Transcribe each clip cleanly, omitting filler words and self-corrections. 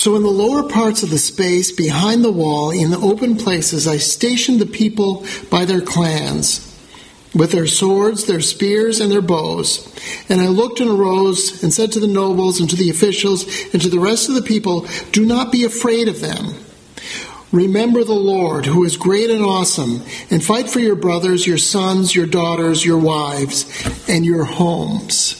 So in the lower parts of the space behind the wall, in the open places, I stationed the people by their clans, with their swords, their spears, and their bows. And I looked and arose and said to the nobles and to the officials and to the rest of the people, do not be afraid of them. Remember the Lord, who is great and awesome, and fight for your brothers, your sons, your daughters, your wives, and your homes.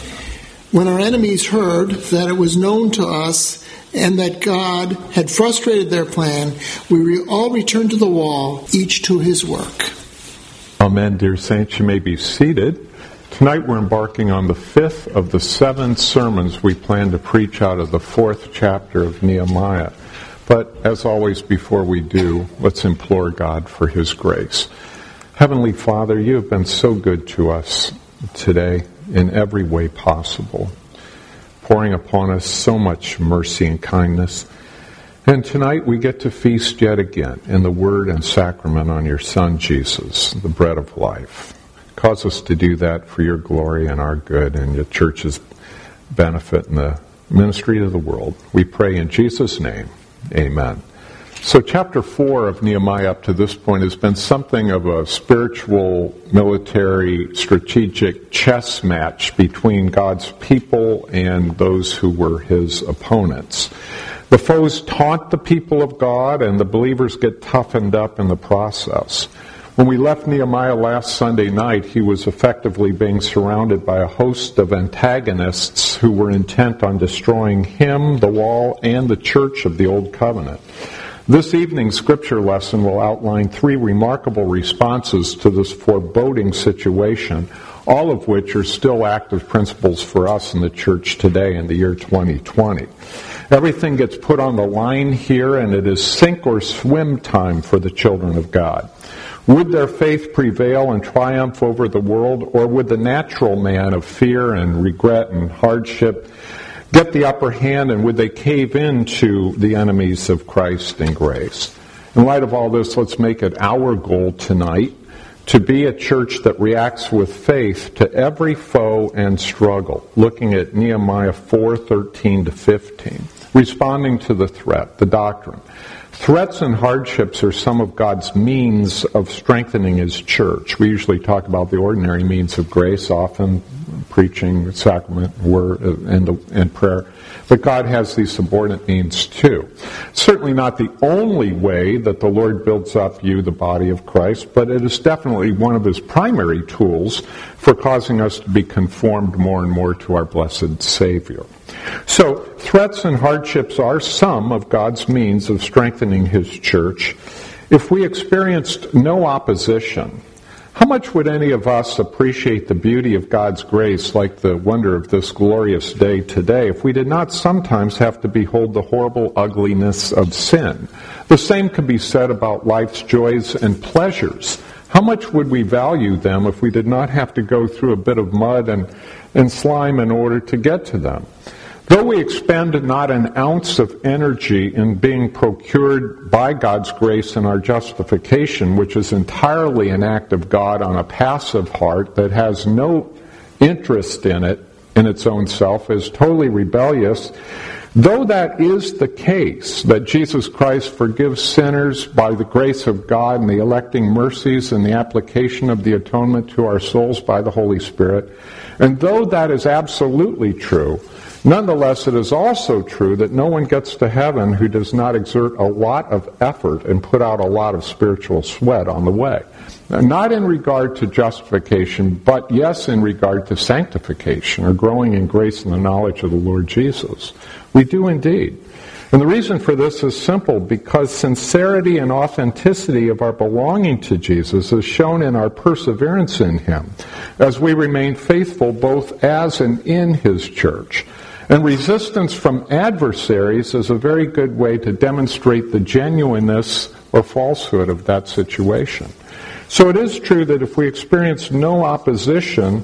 When our enemies heard that it was known to us and that God had frustrated their plan, we all returned to the wall, each to his work. Amen, dear saints. You may be seated. Tonight we're embarking on the 5th of the 7 sermons we plan to preach out of the 4th chapter of Nehemiah. But as always, before we do, let's implore God for his grace. Heavenly Father, you have been so good to us today in every way possible, pouring upon us so much mercy and kindness. And tonight we get to feast yet again in the word and sacrament on your Son, Jesus, the bread of life. Cause us to do that for your glory and our good and your church's benefit and the ministry to the world. We pray in Jesus' name. Amen. So chapter 4 of Nehemiah up to this point has been something of a spiritual, military, strategic chess match between God's people and those who were his opponents. The foes taunt the people of God, and the believers get toughened up in the process. When we left Nehemiah last Sunday night, he was effectively being surrounded by a host of antagonists who were intent on destroying him, the wall, and the church of the Old Covenant. This evening's scripture lesson will outline 3 remarkable responses to this foreboding situation, all of which are still active principles for us in the church today in the year 2020. Everything gets put on the line here, and it is sink or swim time for the children of God. Would their faith prevail and triumph over the world, or would the natural man of fear and regret and hardship get the upper hand, and would they cave into the enemies of Christ and grace? In light of all this, let's make it our goal tonight to be a church that reacts with faith to every foe and struggle, looking at Nehemiah 4:13 to 15, responding to the threat, the doctrine. Threats and hardships are some of God's means of strengthening his church. We usually talk about the ordinary means of grace, often preaching, sacrament, word, and prayer. But God has these subordinate means too. Certainly not the only way that the Lord builds up you, the body of Christ, but it is definitely one of his primary tools for causing us to be conformed more and more to our blessed Savior. So, threats and hardships are some of God's means of strengthening his church. If we experienced no opposition, how much would any of us appreciate the beauty of God's grace like the wonder of this glorious day today if we did not sometimes have to behold the horrible ugliness of sin? The same could be said about life's joys and pleasures. How much would we value them if we did not have to go through a bit of mud and slime in order to get to them? Though we expend not an ounce of energy in being procured by God's grace in our justification, which is entirely an act of God on a passive heart that has no interest in it, in its own self, is totally rebellious, though that is the case, that Jesus Christ forgives sinners by the grace of God and the electing mercies and the application of the atonement to our souls by the Holy Spirit, and though that is absolutely true, nonetheless, it is also true that no one gets to heaven who does not exert a lot of effort and put out a lot of spiritual sweat on the way. Not in regard to justification, but yes, in regard to sanctification, or growing in grace and the knowledge of the Lord Jesus. We do indeed. And the reason for this is simple, because sincerity and authenticity of our belonging to Jesus is shown in our perseverance in him, as we remain faithful both as and in his church. And resistance from adversaries is a very good way to demonstrate the genuineness or falsehood of that situation. So it is true that if we experience no opposition,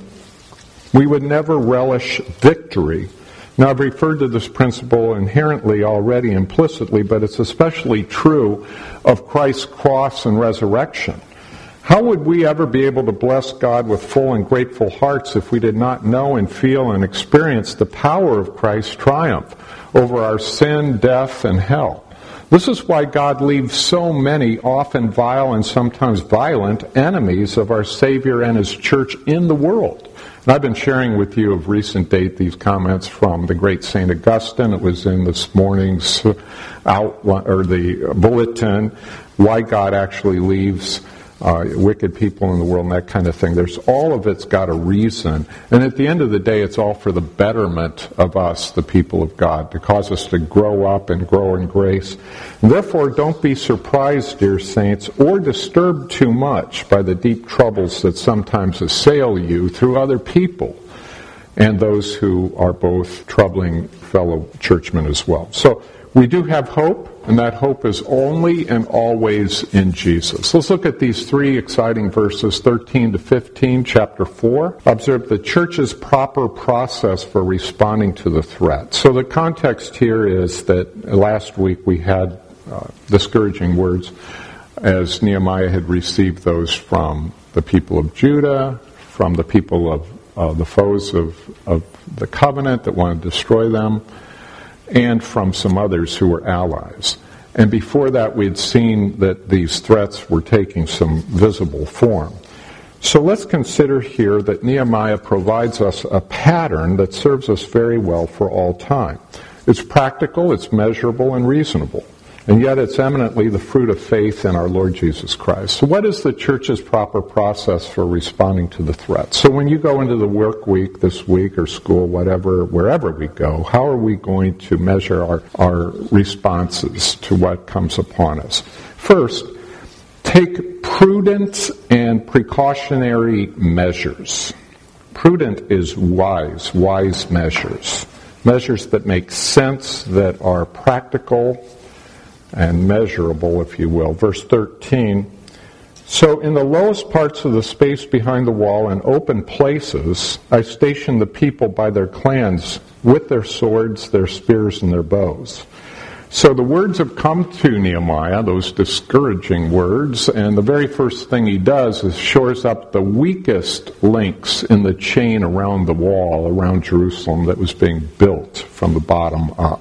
we would never relish victory. Now, I've referred to this principle inherently already, implicitly, but it's especially true of Christ's cross and resurrection. How would we ever be able to bless God with full and grateful hearts if we did not know and feel and experience the power of Christ's triumph over our sin, death, and hell? This is why God leaves so many, often vile and sometimes violent, enemies of our Savior and His church in the world. And I've been sharing with you of recent date these comments from the great St. Augustine. It was in this morning's outline, or the bulletin, why God actually leaves wicked people in the world and that kind of thing. There's all of it's got a reason. And at the end of the day, it's all for the betterment of us, the people of God, to cause us to grow up and grow in grace. And therefore, don't be surprised, dear saints, or disturbed too much by the deep troubles that sometimes assail you through other people and those who are both troubling fellow churchmen as well. So we do have hope, and that hope is only and always in Jesus. Let's look at these three exciting verses, 13 to 15, chapter 4. Observe the church's proper process for responding to the threat. So the context here is that last week we had discouraging words as Nehemiah had received those from the people of Judah, from the people of the foes of the covenant that wanted to destroy them, and from some others who were allies. And before that, we had seen that these threats were taking some visible form. So let's consider here that Nehemiah provides us a pattern that serves us very well for all time. It's practical, it's measurable, and reasonable. And yet it's eminently the fruit of faith in our Lord Jesus Christ. So what is the church's proper process for responding to the threat? So when you go into the work week this week or school, whatever, wherever we go, how are we going to measure our responses to what comes upon us? First, take prudent and precautionary measures. Prudent is wise measures. Measures that make sense, that are practical and measurable, if you will. Verse 13, so in the lowest parts of the space behind the wall and open places, I stationed the people by their clans with their swords, their spears, and their bows. So the words have come to Nehemiah, those discouraging words, and the very first thing he does is shores up the weakest links in the chain around the wall, around Jerusalem, that was being built from the bottom up.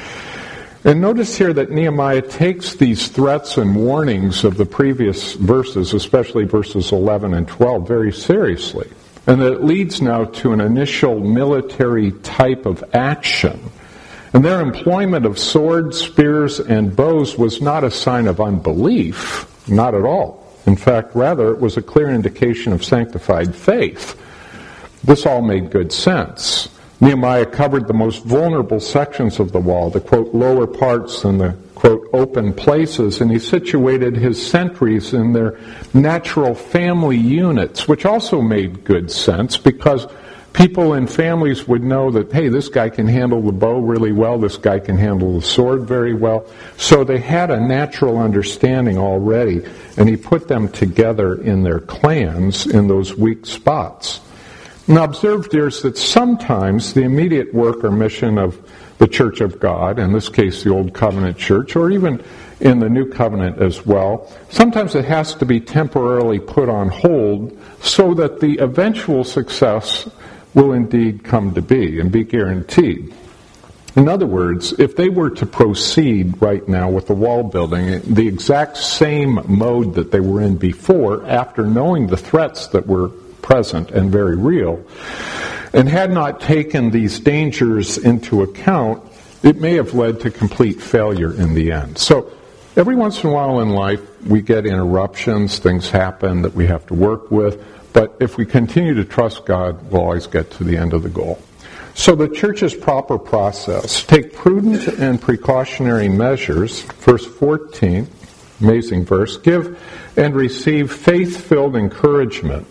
And notice here that Nehemiah takes these threats and warnings of the previous verses, especially verses 11 and 12, very seriously. And that it leads now to an initial military type of action. And their employment of swords, spears, and bows was not a sign of unbelief, not at all. In fact, rather, it was a clear indication of sanctified faith. This all made good sense. Nehemiah covered the most vulnerable sections of the wall, the, quote, lower parts and the, quote, open places, and he situated his sentries in their natural family units, which also made good sense because people in families would know that, hey, this guy can handle the bow really well, this guy can handle the sword very well. So they had a natural understanding already, and he put them together in their clans in those weak spots. Now observe, dears, that sometimes the immediate work or mission of the Church of God, in this case the Old Covenant Church, or even in the New Covenant as well, sometimes it has to be temporarily put on hold so that the eventual success will indeed come to be and be guaranteed. In other words, if they were to proceed right now with the wall building, the exact same mode that they were in before, after knowing the threats that were present and very real, and had not taken these dangers into account, it may have led to complete failure in the end. So every once in a while in life, we get interruptions, things happen that we have to work with, but if we continue to trust God, we'll always get to the end of the goal. So the church's proper process, take prudent and precautionary measures, verse 14, amazing verse, give and receive faith-filled encouragement.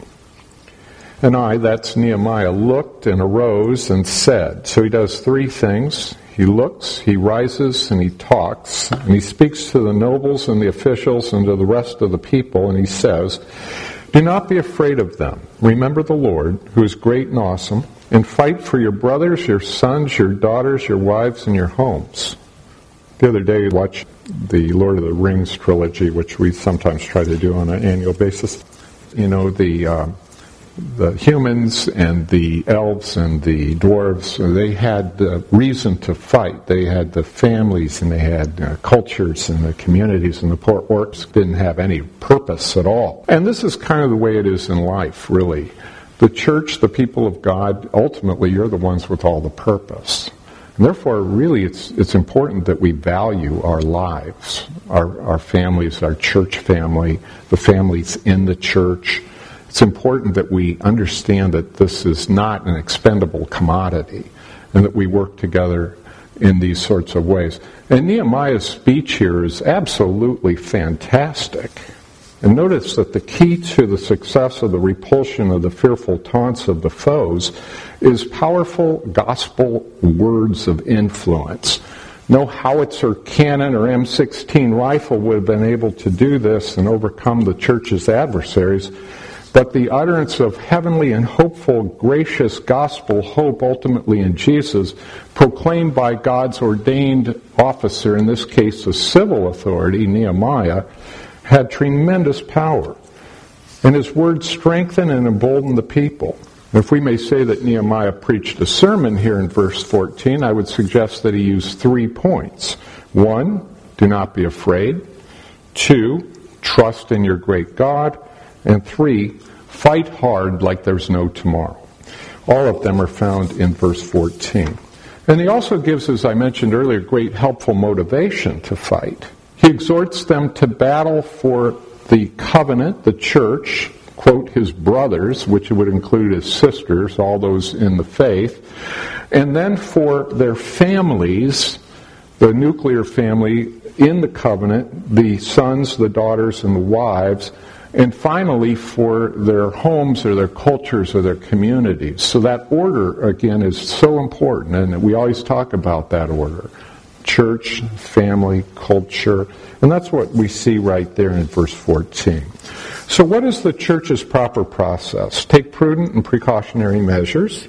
And I, that's Nehemiah, looked and arose and said. So he does three things. He looks, he rises, and he talks. And he speaks to the nobles and the officials and to the rest of the people, and he says, do not be afraid of them. Remember the Lord, who is great and awesome, and fight for your brothers, your sons, your daughters, your wives, and your homes. The other day, I watched the Lord of the Rings trilogy, which we sometimes try to do on an annual basis. the humans and the elves and the dwarves, they had reason to fight. They had the families and they had cultures and the communities, and the poor orcs didn't have any purpose at all. And this is kind of the way it is in life, really. The church, the people of God, ultimately you're the ones with all the purpose. And therefore, really, it's important that we value our lives, our families, our church family, the families in the church. It's important that we understand that this is not an expendable commodity and that we work together in these sorts of ways. And Nehemiah's speech here is absolutely fantastic. And notice that the key to the success of the repulsion of the fearful taunts of the foes is powerful gospel words of influence. No howitzer cannon or M16 rifle would have been able to do this and overcome the church's adversaries, but the utterance of heavenly and hopeful, gracious gospel hope ultimately in Jesus, proclaimed by God's ordained officer, in this case a civil authority, Nehemiah, had tremendous power. And his words strengthened and emboldened the people. If we may say that Nehemiah preached a sermon here in verse 14, I would suggest that he used 3 points. 1, do not be afraid. 2, trust in your great God. And 3, fight hard like there's no tomorrow. All of them are found in verse 14. And he also gives, as I mentioned earlier, great helpful motivation to fight. He exhorts them to battle for the covenant, the church, quote, his brothers, which would include his sisters, all those in the faith, and then for their families, the nuclear family in the covenant, the sons, the daughters, and the wives, and finally for their homes or their cultures or their communities. So that order, again, is so important, and we always talk about that order. Church, family, culture, and that's what we see right there in verse 14. So what is the church's proper process? Take prudent and precautionary measures.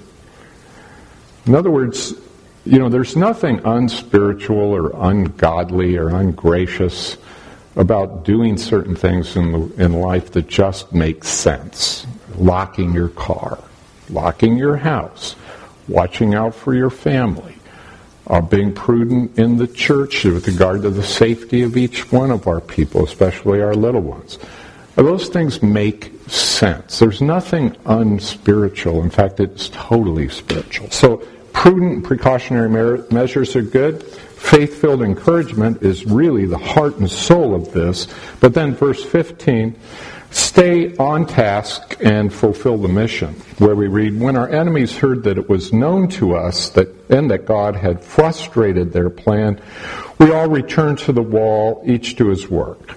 In other words, there's nothing unspiritual or ungodly or ungracious about doing certain things in life that just make sense. Locking your car, locking your house, watching out for your family, being prudent in the church with regard to the safety of each one of our people, especially our little ones. Those things make sense. There's nothing unspiritual. In fact, it's totally spiritual. So prudent precautionary measures are good. Faith-filled encouragement is really the heart and soul of this. But then verse 15, stay on task and fulfill the mission, where we read, when our enemies heard that it was known to us that God had frustrated their plan, we all returned to the wall, each to his work.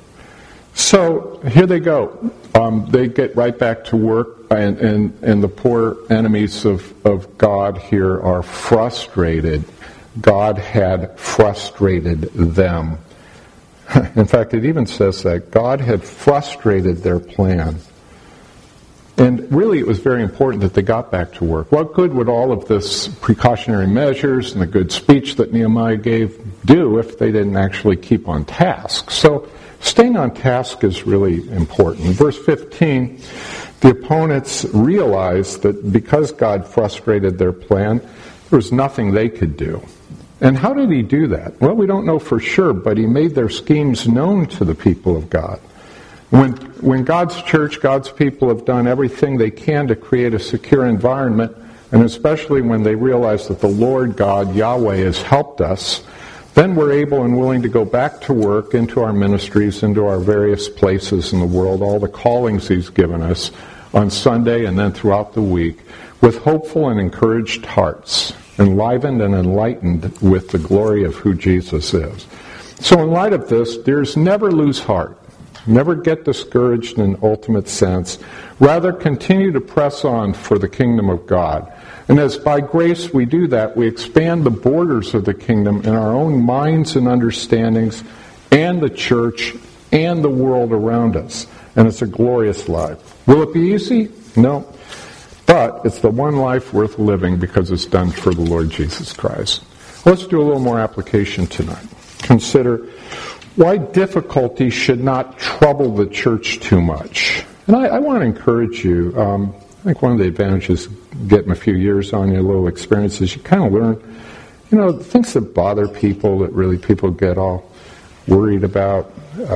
So here they go. They get right back to work, and the poor enemies of God here are frustrated. God had frustrated them. In fact, it even says that God had frustrated their plan. And really, it was very important that they got back to work. What good would all of this precautionary measures and the good speech that Nehemiah gave do if they didn't actually keep on task? So staying on task is really important. In verse 15, the opponents realized that because God frustrated their plan, there was nothing they could do. And how did he do that? Well, we don't know for sure, but he made their schemes known to the people of God. When God's church, God's people have done everything they can to create a secure environment, and especially when they realize that the Lord God, Yahweh, has helped us, then we're able and willing to go back to work, into our ministries, into our various places in the world, all the callings he's given us on Sunday and then throughout the week, with hopeful and encouraged hearts, enlivened and enlightened with the glory of who Jesus is. So in light of this, dears, never lose heart. Never get discouraged in an ultimate sense. Rather, continue to press on for the kingdom of God. And as by grace we do that, we expand the borders of the kingdom in our own minds and understandings, and the church, and the world around us. And it's a glorious life. Will it be easy? No. But it's the one life worth living because it's done for the Lord Jesus Christ. Let's do a little more application tonight. Consider why difficulty should not trouble the church too much. And I want to encourage you. I think one of the advantages of getting a few years on you, a little experience, is you kind of learn, things that bother people, that really people get all worried about.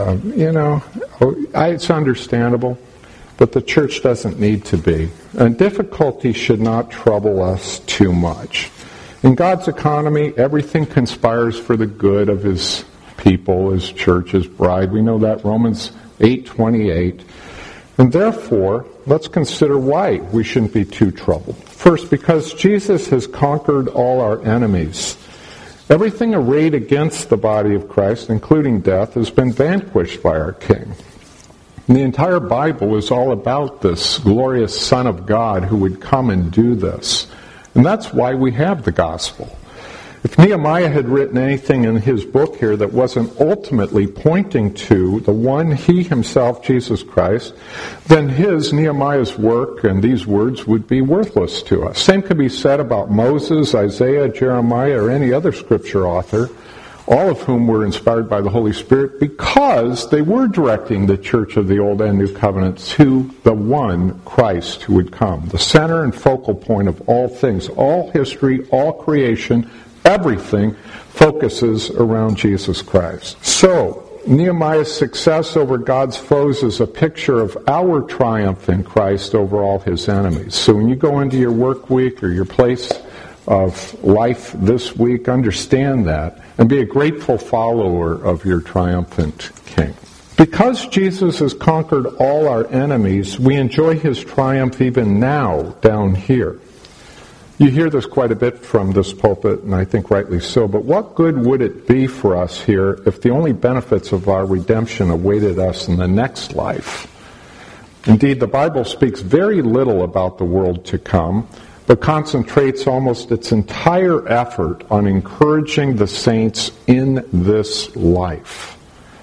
It's understandable, but the church doesn't need to be. And difficulty should not trouble us too much. In God's economy, everything conspires for the good of His people, His church, His bride. We know that, Romans 8:28. And therefore, let's consider why we shouldn't be too troubled. First, because Jesus has conquered all our enemies. Everything arrayed against the body of Christ, including death, has been vanquished by our King. And the entire Bible is all about this glorious Son of God who would come and do this. And that's why we have the gospel. If Nehemiah had written anything in his book here that wasn't ultimately pointing to the one, he himself, Jesus Christ, then Nehemiah's work and these words would be worthless to us. Same could be said about Moses, Isaiah, Jeremiah, or any other scripture author, all of whom were inspired by the Holy Spirit because they were directing the church of the Old and New Covenant to the one Christ who would come, the center and focal point of all things, all history, all creation. Everything focuses around Jesus Christ. So, Nehemiah's success over God's foes is a picture of our triumph in Christ over all his enemies. So when you go into your work week or your place of life this week, understand that and be a grateful follower of your triumphant King. Because Jesus has conquered all our enemies, we enjoy his triumph even now down here. You hear this quite a bit from this pulpit, and I think rightly so, but what good would it be for us here if the only benefits of our redemption awaited us in the next life? Indeed, the Bible speaks very little about the world to come, but concentrates almost its entire effort on encouraging the saints in this life.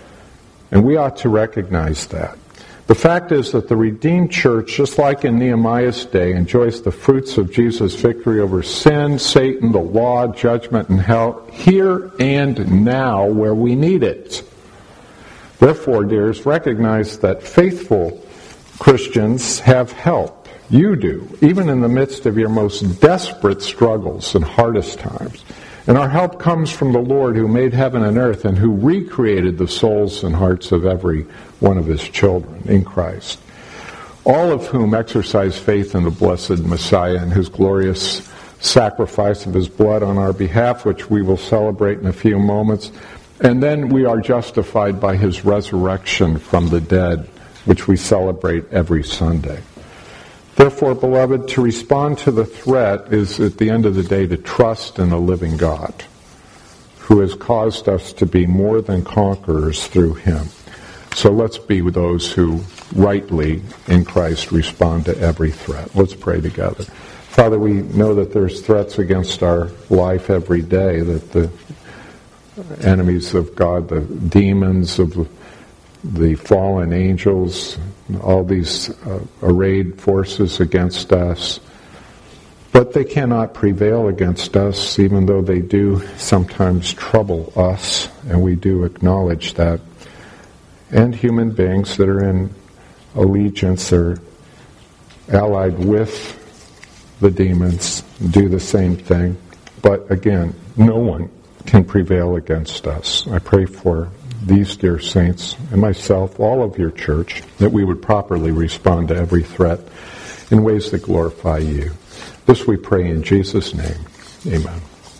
And we ought to recognize that. The fact is that the redeemed church, just like in Nehemiah's day, enjoys the fruits of Jesus' victory over sin, Satan, the law, judgment, and hell, here and now where we need it. Therefore, dears, recognize that faithful Christians have help. You do, even in the midst of your most desperate struggles and hardest times. And our help comes from the Lord who made heaven and earth and who recreated the souls and hearts of every one of his children in Christ. All of whom exercise faith in the blessed Messiah and his glorious sacrifice of his blood on our behalf, which we will celebrate in a few moments. And then we are justified by his resurrection from the dead, which we celebrate every Sunday. Therefore, beloved, to respond to the threat is, at the end of the day, to trust in a living God who has caused us to be more than conquerors through him. So let's be with those who rightly in Christ respond to every threat. Let's pray together. Father, we know that there's threats against our life every day, that the enemies of God, the demons of the fallen angels, all these arrayed forces against us. But they cannot prevail against us, even though they do sometimes trouble us, and we do acknowledge that. And human beings that are in allegiance or allied with the demons do the same thing. But again, no one can prevail against us. I pray for these dear saints and myself, all of your church, that we would properly respond to every threat in ways that glorify you. This we pray in Jesus' name. Amen.